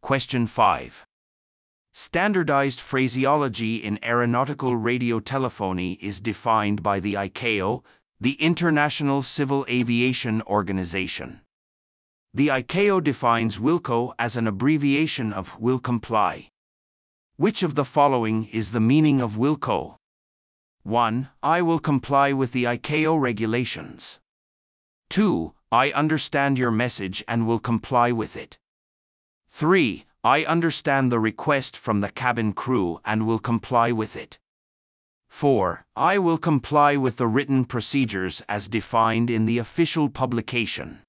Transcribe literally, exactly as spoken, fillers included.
Question five. Standardized phraseology in aeronautical radiotelephony is defined by the I C A O, the International Civil Aviation Organization. The I C A O defines WILCO as an abbreviation of will comply. Which of the following is the meaning of WILCO? one. I will comply with the I C A O regulations. two. I understand your message and will comply with it. three. I understand the request from the cabin crew and will comply with it. four. I will comply with the written procedures as defined in the official publication.